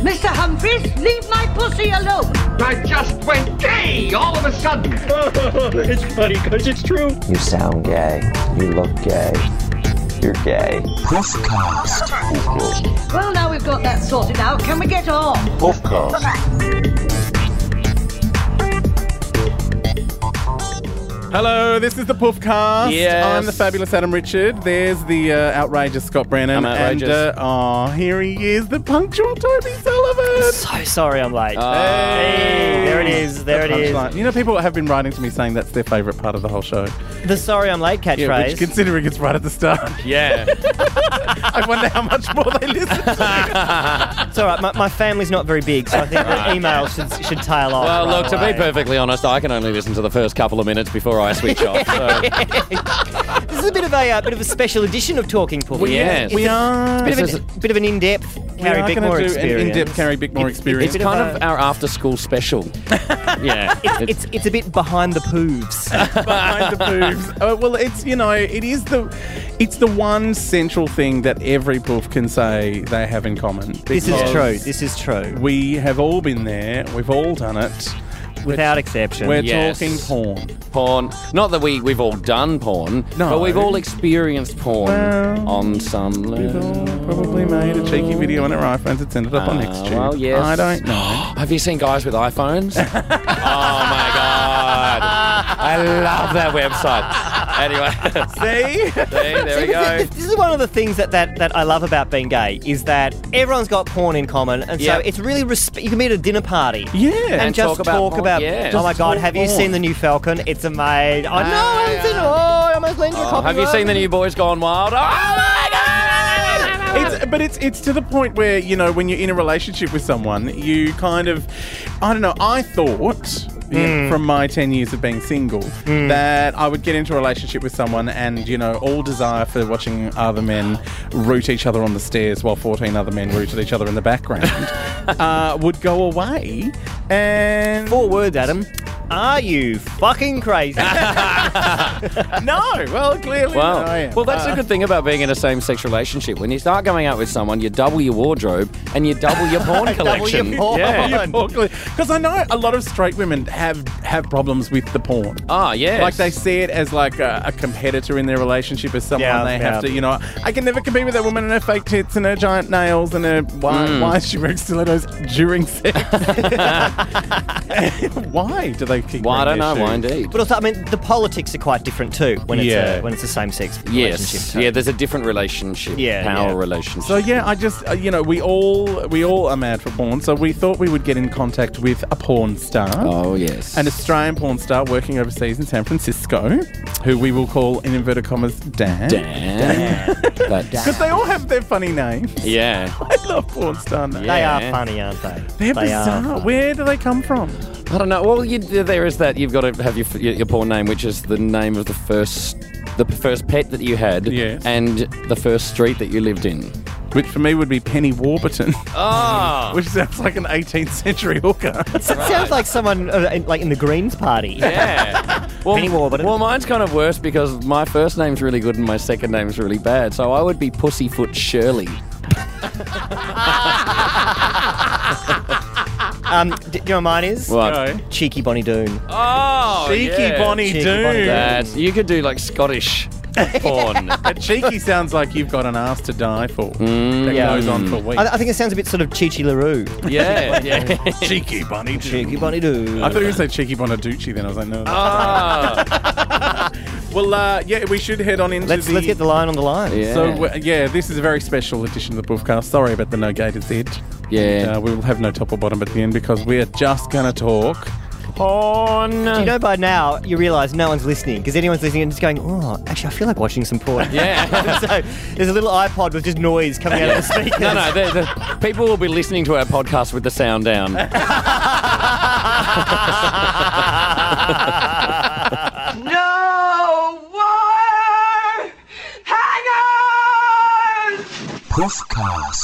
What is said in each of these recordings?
Mr. Humphries, leave my pussy alone. I just went gay all of a sudden. It's funny because it's true. You sound gay. You look gay. You're gay. Puffcast. Well, now we've got that sorted out, can we get on? Puffcast. Hello, this is the Puffcast. Yes. I'm the fabulous Adam Richard. There's the outrageous Scott Brennan. I'm outrageous. And here he is, the punctual Toby Sullivan. So sorry I'm late. Hey, there it is. There it is. Punchline. You know, people have been writing to me saying that's their favourite part of the whole show. The sorry I'm late Yeah, catchphrase. which, considering it's right at the start, Yeah. I wonder how much more they listen to. It's all right. My family's not very big, so I think the email should tail off. Well, right look, to away. be perfectly honest, I can only listen to the first couple of minutes before I switch off. So. This is a bit of a special edition of Talking Puffy. Yes. We are. Bit of an in-depth Carrie we are Bickmore going to do experience. an in-depth Carrie Bickmore experience. It's kind of our after-school special. Yeah. It's a bit behind the poofs. Behind the boobs. Well, it's it's the one central thing that every poof can say they have in common. This is because true. This is true. We have all been there. We've all done it. Without exception. We're Yes. talking porn. Porn. Not that we've all done porn, No. but we've all experienced porn Well, on some We've all level. probably made a cheeky video on our iPhones and sent it up on Xtube. Well, yes. I don't know. Have you seen guys with iPhones? Oh, my God. I love that website. Anyway. See? There we go. This is one of the things that I love about being gay is that everyone's got porn in common, and Yep. so it's really you can meet at a dinner party. Yeah. And just talk about yes. oh my Just God, talk have you porn. seen the new Falcon? It's amazing. Oh no, I haven't seen it. Oh, I almost lent you a copy. Have you seen the new Boys Gone Wild? Oh, my God! It's to the point where, you know, when you're in a relationship with someone, you kind of, I don't know, I thought, from my 10 years of being single, that I would get into a relationship with someone and, you know, all desire for watching other men root each other on the stairs while 14 other men rooted each other in the background would go away. And 4 words, Adam. Are you fucking crazy? no, well, clearly I am. Well, that's the good thing about being in a same-sex relationship. When you start going out with someone, you double your wardrobe and you double your porn collection. your porn. Yeah. Because I know a lot of straight women have problems with the porn. Ah, yes. Like they see it as like a competitor in their relationship, as someone they have to, you know, I can never compete with that woman and her fake tits and her giant nails and her why is she wearing stilettos during sex? Why do they keep Well, I don't wearing know. their Why shoes? indeed? But also, I mean, the politics are quite different too when it's Yeah. a same-sex relationship. Yes. too. Yeah, there's a different relationship. Yeah, Power yeah. relationship. So yeah, I just you know, we all are mad for porn, so we thought we would get in contact with a porn star. Oh, yes. An Australian porn star working overseas in San Francisco, who we will call, in inverted commas, Dan. Damn. Because they all have their funny names. Yeah. I love porn star names. They are Yeah. funny, aren't they? They're They bizarre. are. Where do they come from? I don't know. Well, there is that. You've got to have your porn name, which is the name of the first pet that you had, Yes. and the first street that you lived in. Which for me would be Penny Warburton, Oh, which sounds like an 18th century hooker. It sounds like someone like in the Greens Party. yeah. Well, Penny Warburton. well, mine's kind of worse because my first name's really good and my second name's really bad. So I would be Pussyfoot Shirley. Do you know what mine is? What? No. Cheeky Bonnie Doon. Oh, Cheeky yeah. Bonnie Cheeky Doon. Bonnie Doon. That you could do like Scottish porn. A cheeky sounds like you've got an ass to die for. That Yeah. goes on for weeks. I think it sounds a bit sort of Chi-Chi LaRue. Yeah, yeah. Cheeky Bonnie Doon. Cheeky Bonnie Doon. I thought you were going to say Cheeky Bonaducci then. I was like, no. Ah, Well, yeah, we should head on into Let's get the line on the line. yeah. So, yeah, this is a very special edition of the Puffcast. Sorry about the no gated Z. Yeah. We will have no top or bottom at the end because we are just going to talk porn. You know, by now you realise no one's listening because anyone's listening and just going, oh, actually, I feel like watching some porn. Yeah. So there's a little iPod with just noise coming out of the speakers. No, the people will be listening to our podcast with the sound down. No more hangers! Puffcast.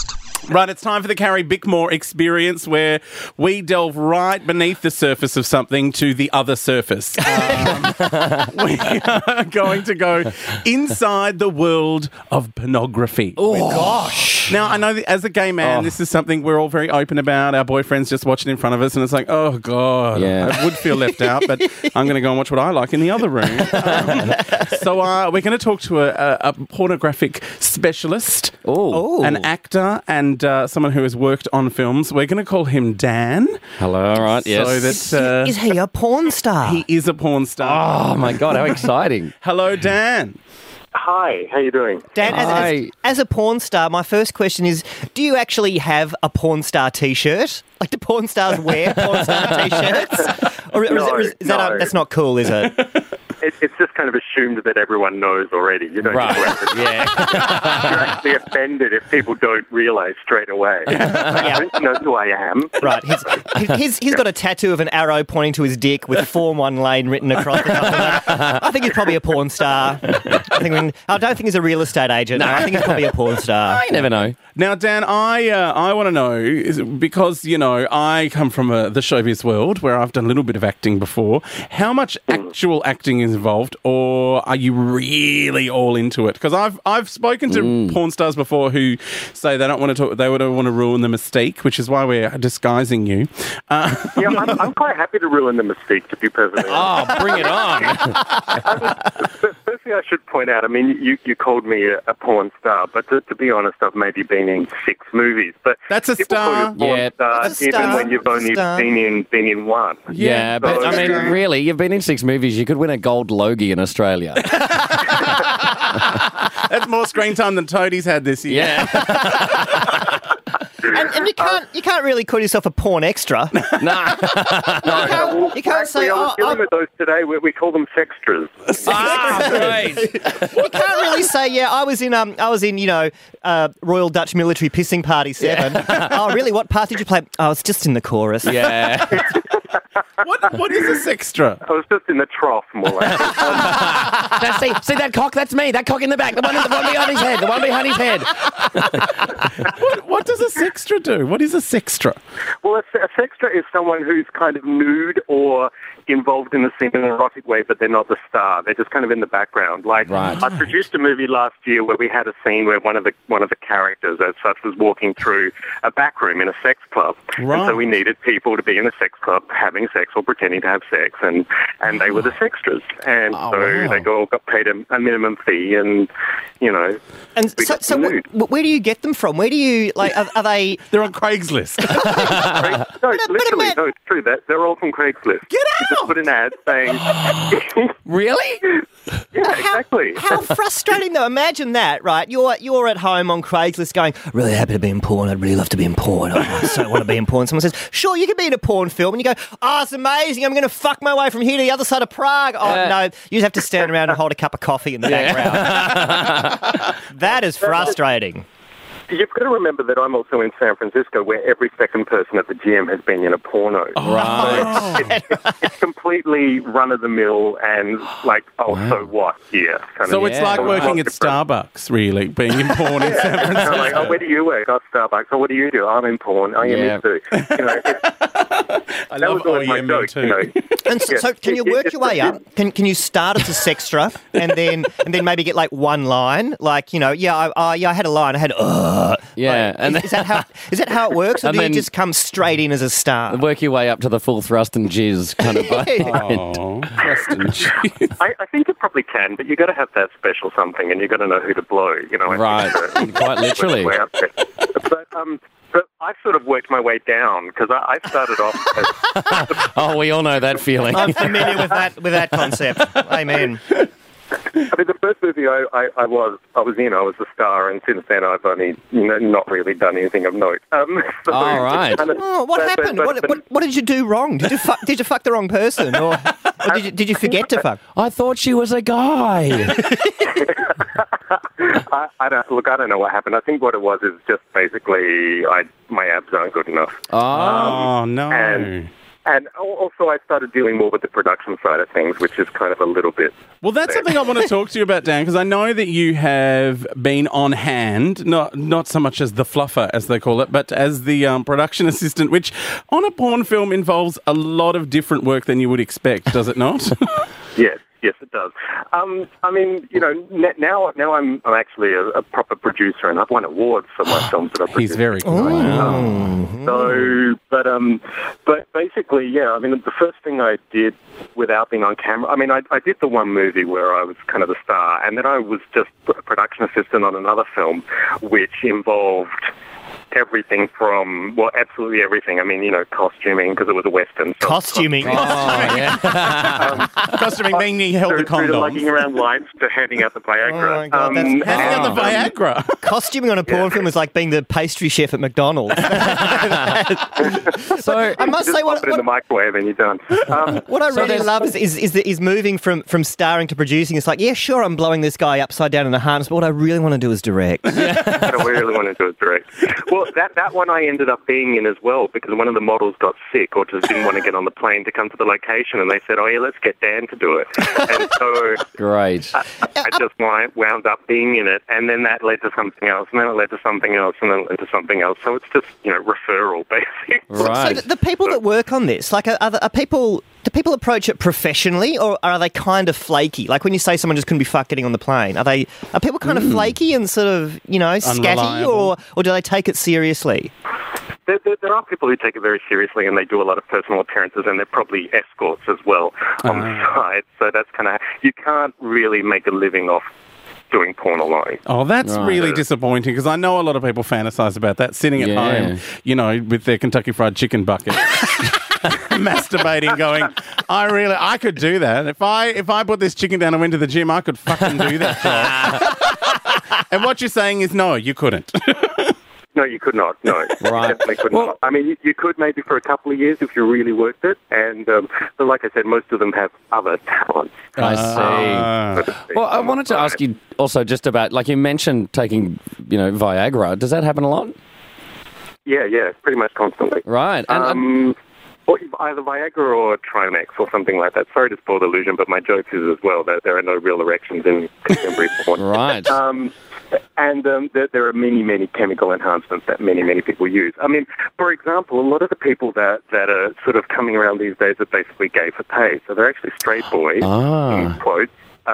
Right, it's time for the Carrie Bickmore experience where we delve right beneath the surface of something to the other surface. We are going to go inside the world of pornography. Oh, gosh. Now, I know that as a gay man, this is something we're all very open about. Our boyfriend's just watching in front of us and it's like, oh, God, Yeah. I would feel left out, but I'm going to go and watch what I like in the other room. So we're going to talk to a pornographic specialist, an actor, and someone who has worked on films. We're going to call him Dan. Hello, all right, yes. So that Is he a porn star? he is a porn star. Oh, my God, how exciting. Hello, Dan. Hi, how you doing? Dan, as a porn star, my first question is, do you actually have a porn star T-shirt? Like, do porn stars wear porn star T-shirts? Or is No. that's not cool, is it? It's just kind of assumed that everyone knows already. You don't Right, need to have to- yeah. You're actually offended if people don't realise straight away. Don't you know who I am? Right. He's got a tattoo of an arrow pointing to his dick with Form 1 lane written across the top of it. I think he's probably a porn star. I don't think he's a real estate agent. No, I think he's probably a porn star. You never know. Now, Dan, I want to know, because, you know, I come from the showbiz world where I've done a little bit of acting before. How much actual acting is involved, or are you really all into it? Because I've spoken to porn stars before who say they don't want to talk, they don't want to ruin the mystique, which is why we're disguising you. Yeah, I'm quite happy to ruin the mystique, to be perfectly honest. Oh, bring it on. Firstly, I should point out, I mean, you called me a porn star, but to be honest, I've maybe been in 6 movies. But That's a people call you star. a porn Yeah. star, That's a even star. when you've only Star. been in 1. Yeah, but So- I mean, really, you've been in 6 movies. You could win a gold Logie in Australia. That's more screen time than Toadie's had this year. Yeah. And you can't really call yourself a porn extra. Nah. You can't say, I was dealing with those today. We call them sextras. Great. you can't really say, yeah, I was in Royal Dutch Military Pissing Party 7. Oh, really? What part did you play? Oh, it's just in the chorus. Yeah. What is a sextra? I was just in the trough, more like. See that cock? That's me. That cock in the back. The one behind his head. The one behind his head. What does a sextra do? What is a sextra? Well, a sextra is someone who's kind of nude or involved in the scene in an erotic way, but they're not the star. They're just kind of in the background. Like, Right. I produced a movie last year where we had a scene where one of the characters, as such, was walking through a back room in a sex club. Right. And so we needed people to be in a sex club having sex or pretending to have sex, and they were the sextras. And Oh, so wow. they all got paid a minimum fee, and, you know, And we so, got nude. where do you get them from? Where do you, like, are they... They're on Craigslist. No, literally, no, it's true. They're all from Craigslist. Get You just out! put an ad saying, Really? yeah, exactly. How frustrating, though. Imagine that, right? You're at home on Craigslist going, really happy to be in porn. I'd really love to be in porn. I so want to be in porn. Someone says, sure, you can be in a porn film. And you go, oh, it's amazing. I'm going to fuck my way from here to the other side of Prague. Oh, no, you just have to stand around and hold a cup of coffee in the background. That is frustrating. You've got to remember that I'm also in San Francisco, where every second person at the gym has been in a porno. Right. It's completely run-of-the-mill and like, so what here? Kind So of it's like working at Starbucks, really, being in porn in San Kind of Francisco. like, oh, where do you work? Oh, Starbucks. Oh, what do you do? I'm in porn. Oh, yeah, Yeah. me too. You know, I that love was always my me joke, too. you know. And so can you work your way up? Can you start as a sextra and then maybe get like one line? Like, I had a line. I had, Yeah. Like, And is that how it works? Or And do you then- just come straight in as a star? work your way up to the full thrust and jizz kind of Oh, Preston, jeez. I think you probably can, but you got to have that special something, and you got to know who to blow. You know, I think, Right. Quite literally. way up there. But I sort of worked my way down because I started off as Oh, we all know that feeling. I'm familiar with that concept. Amen. I mean, the first movie I was in, I was the star, and since then I've only not really done anything of note. So All right. Oh, what happened? What did you do wrong? Did you fuck the wrong person, or did you forget to fuck? I thought she was a guy. I don't know what happened. I think what it was is just basically my abs aren't good enough. Oh. Oh, no. And And also I started dealing more with the production side of things, which is kind of a little bit... Well, that's something I want to talk to you about, Dan, because I know that you have been on hand, not so much as the fluffer, as they call it, but as the production assistant, which on a porn film involves a lot of different work than you would expect, does it not? Yes, it does. I mean, you know, now I'm actually a proper producer, and I've won awards for my films that I've produced. He's very cool. But basically, yeah. I mean, the first thing I did without being on camera, I mean, I did the one movie where I was kind of the star, and then I was just a production assistant on another film, which involved everything from, well, absolutely everything. I mean, you know, costuming, because it was a Western. So Costuming. Costuming meaning he held the through to condoms. lugging around lights to handing out the Viagra. Oh, my God, Handing out the Viagra. Costuming on a porn film is like being the pastry chef at McDonald's. So I must Just say, pop it in the microwave and you're done. what I really love is moving from starring to producing. It's like, yeah, sure, I'm blowing this guy upside down in a harness, but what I really want to do is direct. What I really want to do is direct. Well, that one I ended up being in as well, because one of the models got sick or just didn't want to get on the plane to come to the location, and they said, oh yeah, let's get Dan to do it. And so great. I just wound up being in it, and then that led to something else, and then it led to something else, and then it led to something else. So it's just, you know, referral, basically. Right. So the people that work on this, like, are people... Do people approach it professionally, or are they kind of flaky? Like when you say someone just couldn't be fucked getting on the plane, are people kind of flaky and sort of, you know, scatty, Unreliable. or do they take it seriously? There are people who take it very seriously, and they do a lot of personal appearances, and they're probably escorts as well on the side. So that's kind of, you can't really make a living off doing porn alone. Oh, that's really disappointing, because I know a lot of people fantasize about that, sitting at home, you know, with their Kentucky Fried Chicken bucket. Masturbating, going, I could do that. If I put this chicken down and went to the gym, I could fucking do that job. And what you're saying is, no, you couldn't. No, you could not. No, you definitely could not. I mean, you could maybe for a couple of years if you really worked it. And but like I said, most of them have other talents. I see. Well, I wanted to ask you also just about, like you mentioned, taking, you know, Viagra. Does that happen a lot? Yeah, pretty much constantly. Right. And or either Viagra or Trimax or something like that. Sorry to spoil the illusion, but my joke is as well that there are no real erections in contemporary porn. right. And there are many, many chemical enhancements that many people use. I mean, for example, a lot of the people that are sort of coming around these days are basically gay for pay. So they're actually straight boys, in quotes,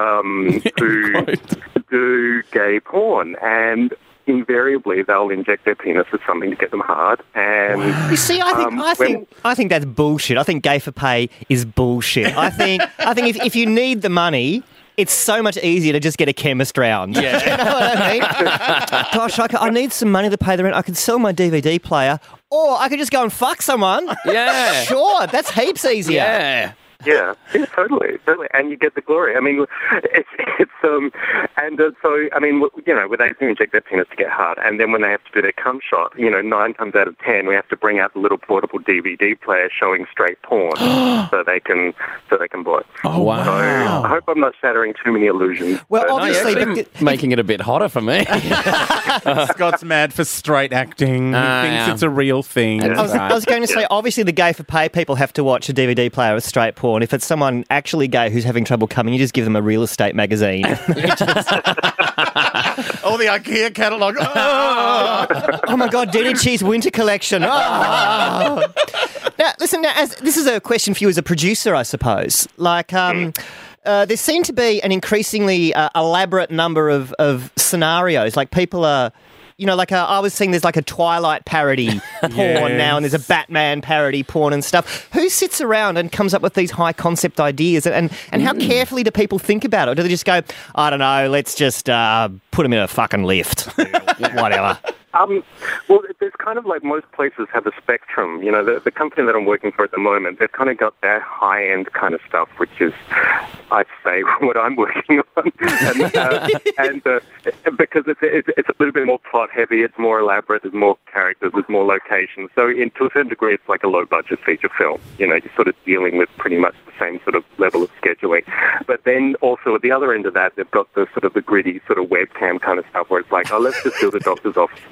who do gay porn. And invariably they'll inject their penis with something to get them hard. And you see, I think that's bullshit. I think gay for pay is bullshit. I think if you need the money, it's so much easier to just get a chemist round. Yeah. You know what I mean? Gosh, I need some money to pay the rent. I could sell my DVD player, or I could just go and fuck someone. Yeah. Sure, that's heaps easier. Yeah. Yeah, totally, and you get the glory. I mean, so I mean, you know, they can inject their penis to get hard, and then when they have to do their cum shot, you know, 9 times out of 10, we have to bring out the little portable DVD player showing straight porn, so they can watch. Oh wow! So I hope I'm not shattering too many illusions. Well, but obviously, making it a bit hotter for me. Scott's mad for straight acting. He thinks it's a real thing. I was going to say, obviously, the gay for pay people have to watch a DVD player with straight porn. If it's someone actually gay who's having trouble coming, you just give them a real estate magazine. All the IKEA catalogue. Oh my God, Denny Cheese winter collection. Oh. Now, listen, as this is a question for you as a producer, I suppose. Like, there seem to be an increasingly elaborate number of scenarios. Like, people are... You know, like I was seeing there's like a Twilight parody porn now, and there's a Batman parody porn and stuff. Who sits around and comes up with these high concept ideas, and how carefully do people think about it? Or do they just go, I don't know, let's just put them in a fucking lift, whatever? Well, there's kind of like most places have a spectrum. You know, the company that I'm working for at the moment, they've kind of got their high-end kind of stuff, which is, I'd say, what I'm working on. and because it's a little bit more plot-heavy, it's more elaborate, there's more characters, there's more locations. So to a certain degree, it's like a low-budget feature film. You know, you're sort of dealing with pretty much the same sort of level of scheduling. But then also at the other end of that, they've got the sort of the gritty sort of webcam kind of stuff where it's like, oh, let's just build a doctor's office in the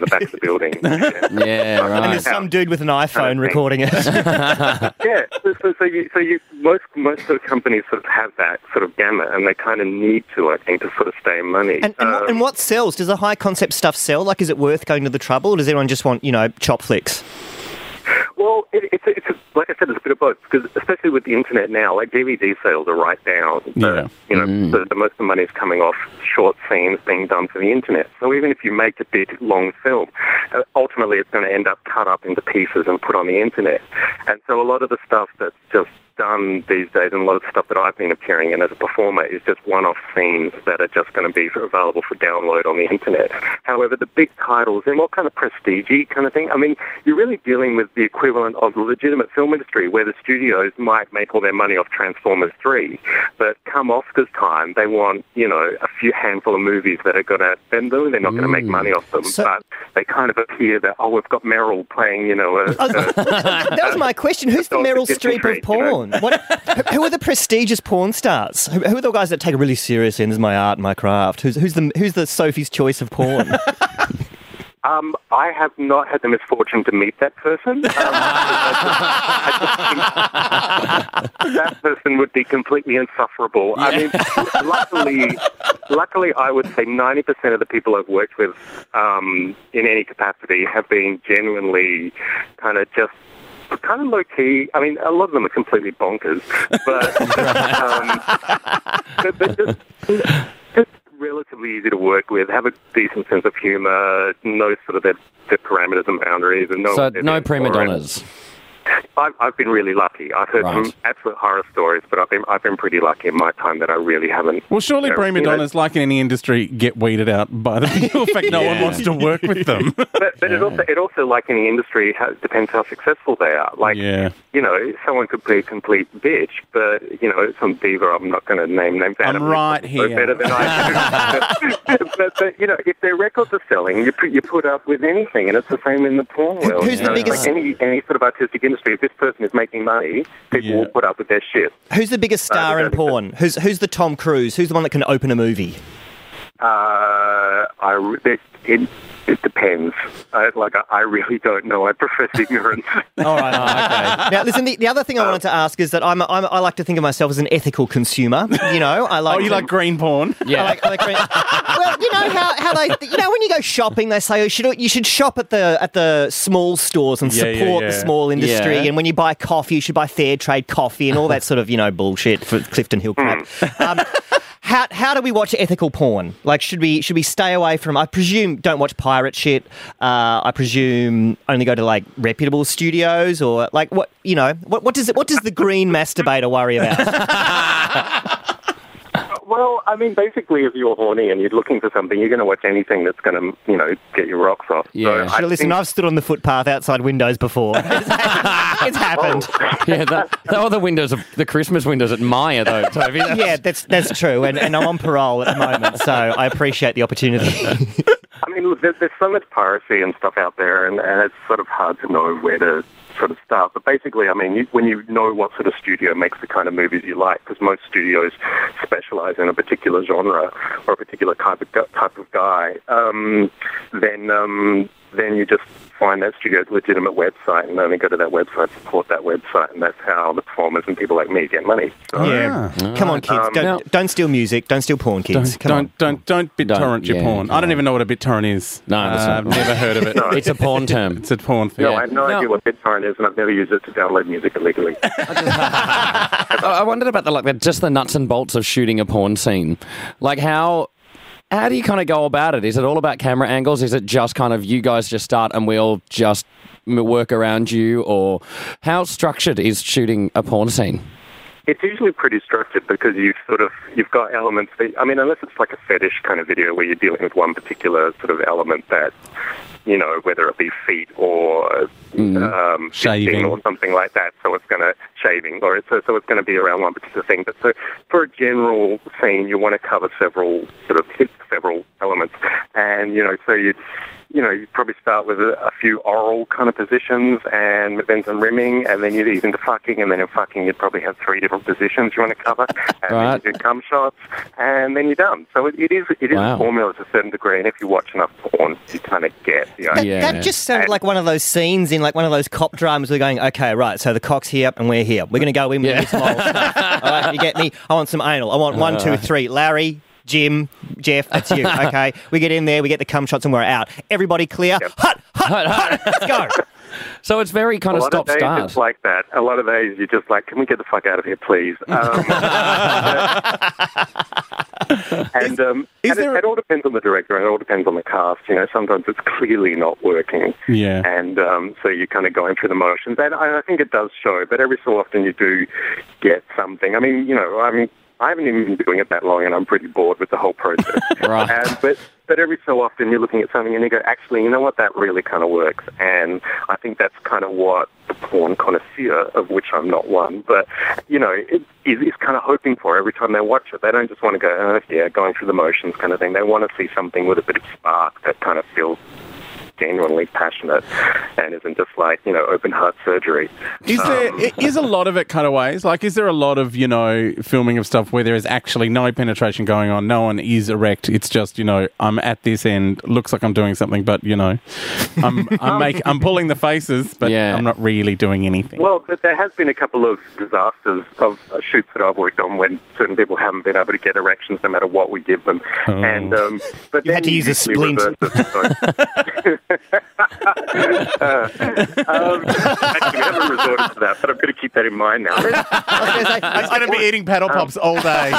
the back of the building. Yeah, And right. there's some dude with an iPhone recording it. Yeah, so most of the companies sort of have that sort of gamut, and they kind of need to, I think, to sort of stay in money. And what sells? Does the high concept stuff sell? Like, is it worth going to the trouble, or does everyone just want, chop flicks? Well, it's like I said, it's a bit of both, because especially with the internet now, like DVD sales are right down. Yeah. The most of the money is coming off short scenes being done for the internet. So even if you make a big, long film, ultimately it's going to end up cut up into pieces and put on the internet. And so a lot of the stuff that's just done these days, and a lot of the stuff that I've been appearing in as a performer, is just one-off scenes that are just going to be available for download on the internet. However, the big titles, and what kind of prestige-y kind of thing, I mean, you're really dealing with the equivalent of the legitimate film industry, where the studios might make all their money off Transformers 3, but come Oscars time, they want, a few handful of movies that are going to, they're not going to make money off them, but they kind of appear that, we've got Meryl playing, That was my question. Who's the Meryl Streep of porn? Who are the prestigious porn stars? Who are the guys that take it really seriously and this is my art and my craft? Who's the Sophie's Choice of porn? I have not had the misfortune to meet that person. That person would be completely insufferable. Yeah. I mean, luckily, I would say 90% of the people I've worked with in any capacity have been genuinely kind of just kind of low-key. I mean, a lot of them are completely bonkers, but just relatively easy to work with, have a decent sense of humour, know sort of their parameters and boundaries. And no prima donnas. I've been really lucky. I've heard some absolute horror stories, but I've been pretty lucky in my time that I really haven't. Well, surely prima donnas, like in any industry, get weeded out by the fact no one wants to work with them. But it also, like any industry, depends how successful they are. Like, someone could be a complete bitch, but, some diva, I'm not going to name names out of I'm right here. Better than I do. but, if their records are selling, you put up with anything, and it's the same in the porn world. Who's the biggest... Like any sort of artistic industry, if this person is making money, people will put up with their shit. Who's the biggest star in porn? Who's the Tom Cruise? Who's the one that can open a movie? It depends. I really don't know. I profess ignorance. All right. Okay. Now, listen. The other thing I wanted to ask is that I like to think of myself as an ethical consumer. I like. You like green porn? Yeah. I like green. Well, how they. When you go shopping, they say you should shop at the small stores and support the small industry. Yeah. And when you buy coffee, you should buy fair trade coffee and all that sort of bullshit for Clifton Hill crap. How do we watch ethical porn? Like, should we stay away from? I presume don't watch pirate shit. I presume only go to like reputable studios, or like what does the green masturbator worry about? Well, I mean, basically, if you're horny and you're looking for something, you're going to watch anything that's going to, get your rocks off. Yeah. So listen, I've stood on the footpath outside windows before. It's happened. Yeah, that were the windows of the Christmas windows at Maya, though, Toby. Yeah, that's true, and I'm on parole at the moment, so I appreciate the opportunity. I mean, look, there's so much piracy and stuff out there, and it's sort of hard to know where to sort of start. But basically, I mean, when you know what sort of studio makes the kind of movies you like, because most studios specialize in a particular genre or a particular type of guy, then you just find that studio's legitimate website and only go to that website, support that website, and that's how the performers and people like me get money. So, Come on, kids. Don't steal music. Don't steal porn, kids. Don't BitTorrent your porn. I don't even know what a BitTorrent is. No, I've never heard of it. It's a porn term. It's a porn thing. No, I have no idea what BitTorrent is, and I've never used it to download music illegally. I wondered about just the nuts and bolts of shooting a porn scene. Like how do you kind of go about it? Is it all about camera angles? Is it just kind of you guys just start and we'll just work around you? Or how structured is shooting a porn scene? It's usually pretty structured because you've got elements that, I mean, unless it's like a fetish kind of video where you're dealing with one particular sort of element that, whether it be feet or shaving or something like that. So it's going to shaving, or so it's going to be around one particular thing. But so for a general scene, you want to cover several elements, and so you probably start with a few oral kind of positions and then some rimming, and then you'd ease into fucking, and then in fucking you'd probably have 3 different positions you want to cover, and then you do cum shots, and then you're done. So it is a formula to a certain degree, and if you watch enough porn, you kind of get the idea. That just sounded like one of those scenes in like one of those cop dramas. We're going, okay, right, so the cock's here and we're here. We're going to go in with some old stuff. All right, you get me? I want some anal. I want 1, 2, 3. Larry, Jim, Jeff, that's you. Okay, we get in there, we get the cum shots, and we're out. Everybody clear? Yep. Hut, let's go. So it's very kind of stop-start. A lot of days it's like that. A lot of days you're just like, can we get the fuck out of here, please? It all depends on the director, and it all depends on the cast. Sometimes it's clearly not working. Yeah. And so you're kind of going through the motions. And I think it does show, but every so often you do get something. I haven't even been doing it that long, and I'm pretty bored with the whole process. Right. But every so often you're looking at something and you go, actually, you know what, that really kind of works. And I think that's kind of what the porn connoisseur, of which I'm not one, but, it is kind of hoping for every time they watch it. They don't just want to go, going through the motions kind of thing. They want to see something with a bit of spark that kind of feels genuinely passionate and isn't just like, open heart surgery. Is a lot of it cutaways? Like, is there a lot of, filming of stuff where there is actually no penetration going on, no one is erect, it's just, I'm at this end, looks like I'm doing something, but, I'm pulling the faces, but I'm not really doing anything. Well, but there has been a couple of disasters of shoots that I've worked on when certain people haven't been able to get erections no matter what we give them. Oh. And but you had to use a splint. Actually, we haven't resorted to that, but I'm going to keep that in mind now. I'm going to be eating paddle pops all day.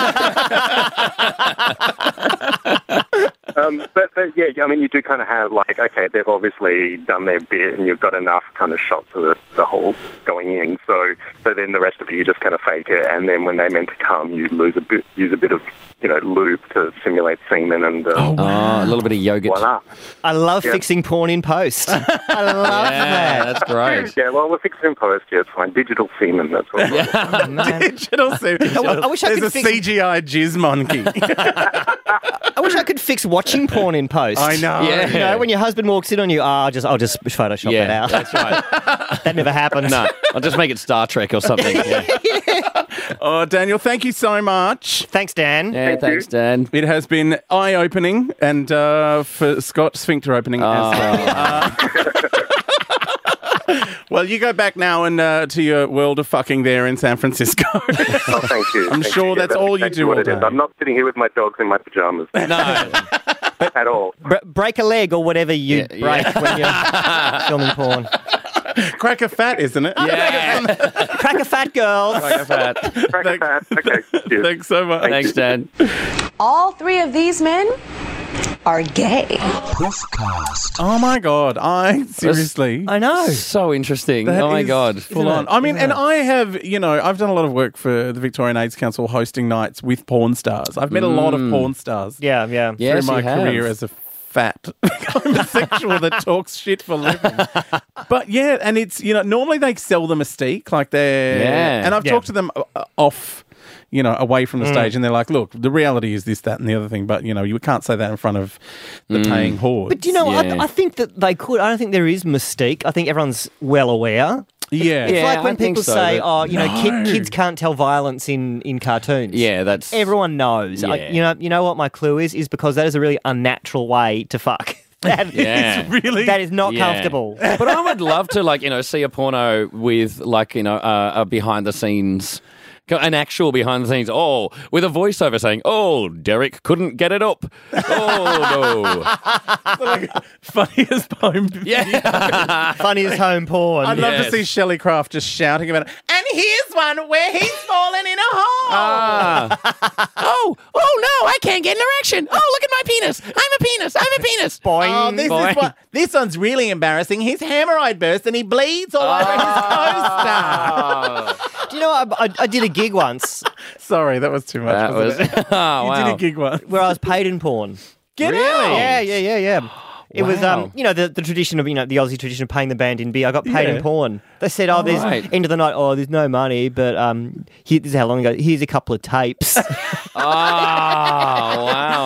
But you do kind of have like, okay, they've obviously done their bit, and you've got enough kind of shots of the hole going in. So then the rest of it, you just kind of fake it, and then when they're meant to come, you use a bit of lube to simulate semen, and a little bit of yogurt. Voila. I love fixing porn in post. I love that. That's great. Yeah, well, we're fixing in post. Yeah, it's fine. Digital semen. That's what. Digital semen. I wish I There's could a CGI jizz monkey. I wish I could fix watching porn in post. I know. Yeah. When your husband walks in on you, I'll just Photoshop that out. That's right. That never happened. No, I'll just make it Star Trek or something. Yeah. Oh, Daniel, thank you so much. Thanks, Dan. Yeah, thanks, Dan. It has been eye-opening, and for Scott, sphincter opening as well. Well, you go back now and to your world of fucking there in San Francisco. Oh, thank you. I'm sure that's all you do all day. I'm not sitting here with my dogs in my pajamas. No. At all. Break a leg or whatever you break when you're filming porn. Crack a fat, isn't it? Yeah. Crack a fat, girls. Crack a fat. Okay. Cheers. Thanks so much. Thanks, Dan. All 3 of these men are gay. Puffcast. Oh my God! Seriously. I know. So interesting. That Oh my is God. full on. I mean, and I have, I've done a lot of work for the Victorian AIDS Council hosting nights with porn stars. I've met a lot of porn stars. Yeah. Yes, through my you have. career as a fat homosexual that talks shit for a living. But yeah, and it's, normally they sell the mystique, like and I've talked to them off, away from the stage, and they're like, look, the reality is this, that, and the other thing, but, you can't say that in front of the paying hordes. But, I think that they could. I don't think there is mystique. I think everyone's well aware. Yeah. It's like when I think people so, say, but- kids can't tell violence in cartoons. Yeah, that's... Everyone knows. Yeah. You know what my clue is because that is a really unnatural way to fuck. That is not comfortable. But I would love to, see a porno with, a behind-the-scenes... An actual behind the scenes, with a voiceover saying, Derek couldn't get it up. Oh, no. Funniest home. Yeah. Funniest home porn. I'd love to see Shelley Craft just shouting about it. And here's one where he's fallen in a hole. Oh, no, I can't get an erection. Oh, look at my penis. I'm a penis. Boing. Oh, this one's really embarrassing. His hemorrhoid burst and he bleeds all over his coaster. Do you know what? I did a gig once. Sorry, that was too much. That was... You did a gig once. Where I was paid in porn. Get out. Yeah. It was, Wow. the tradition of, the Aussie tradition of paying the band in beer. I got paid in porn. They said, there's end of the night, there's no money, but this is how long ago. Here's a couple of tapes. Oh, wow.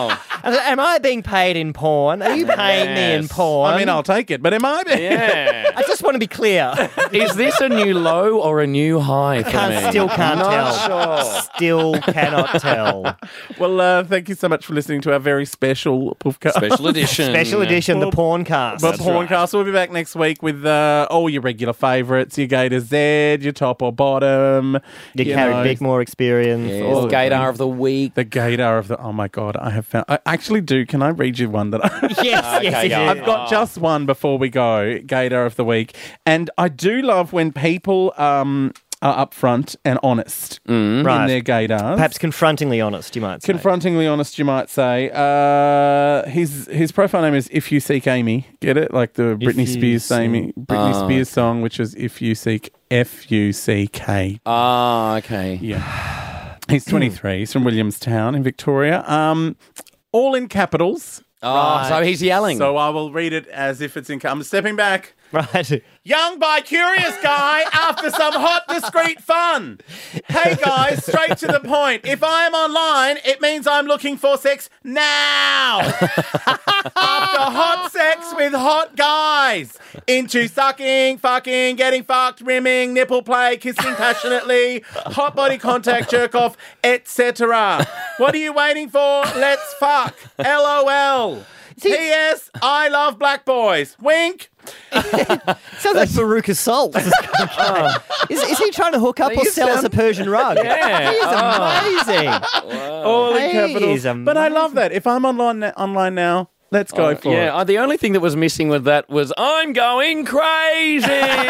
Am I being paid in porn? Are you paying me in porn? I mean, I'll take it, but am I? Yeah. I just want to be clear. Is this a new low or a new high for me? Still can't Not tell. sure. Still cannot tell. Well, thank you so much for listening to our very special Puffcast. Special edition. Special edition, the Porncast. But Porncast, we'll be back next week with all your regular favourites, your Gator Z, your top or bottom. You carried Bickmore experience. Yes, all of Gator them. of the week. The Gator of the... Oh, my God. I have found... I actually do. Can I read you one that I... Yes, yes. I've got just one before we go, Gator of the week. And I do love when people are upfront and honest in their Gators. Perhaps confrontingly honest, you might say. Confrontingly honest, you might say. His profile name is If You Seek Amy. Get it? Like the Britney Spears song, which is If You Seek F-U-C-K. Ah, okay. Yeah. He's 23. He's from Williamstown in Victoria. All in capitals. Oh, so he's yelling. So I will read it as if it's in... I'm stepping back. Right. Young bi-curious guy after some hot, discreet fun. Hey, guys, straight to the point. If I am online, it means I'm looking for sex now. After hot sex with hot guys. Into sucking, fucking, getting fucked, rimming, nipple play, kissing passionately, hot body contact, jerk off, etc. What are you waiting for? Let's fuck. LOL. P.S. I love black boys. Wink. Sounds like Baruch Assault. Is he trying to hook up or sell us a Persian rug? Yeah. He's amazing. All in He capitals. is amazing. But I love that. If I'm online now, let's go for it. Yeah, the only thing that was missing with that was I'm going crazy.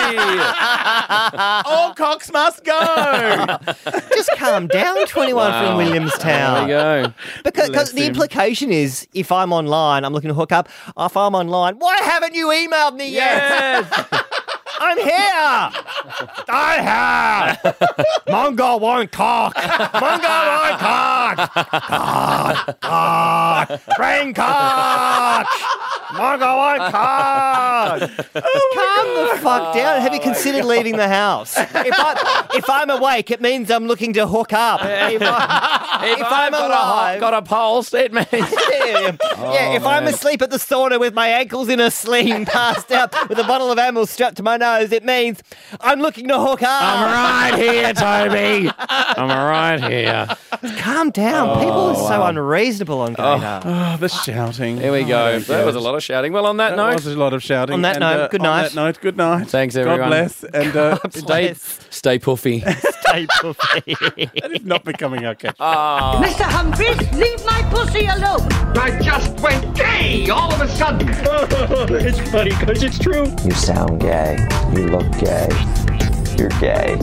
All cocks must go. Just calm down, 21 from Williamstown. There you go. Because the implication is, if I'm online, I'm looking to hook up. If I'm online, why haven't you emailed me yet? Yes. I'm here. I'm here. Mongo won't cock. Mongo won't cock. Cock. Brain cock. Mongo won't cock. Calm the fuck down. Have you considered leaving the house? If I'm awake, it means I'm looking to hook up. If I'm alive, got a pulse, it means. if I'm asleep at the sauna with my ankles in a sling, passed out with a bottle of Amyl strapped to my nose, it means I'm looking to hook up. I'm right here, Toby. I'm right here. Calm down. People are so unreasonable on Gator. Oh, the shouting. Here we go. That was a lot of shouting. Well, on that That note, was a lot of shouting. On that note, good night. On that note, good night. Thanks, everyone. God bless. And stay puffy. Stay puffy. that is not becoming our catch. Mr. Humphries, leave my pussy alone. I just went gay all of a sudden. You sound gay. You look gay. You're gay.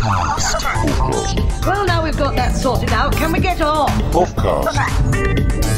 Puffcast. Well, now we've got that sorted out, can we get on? Puffcast.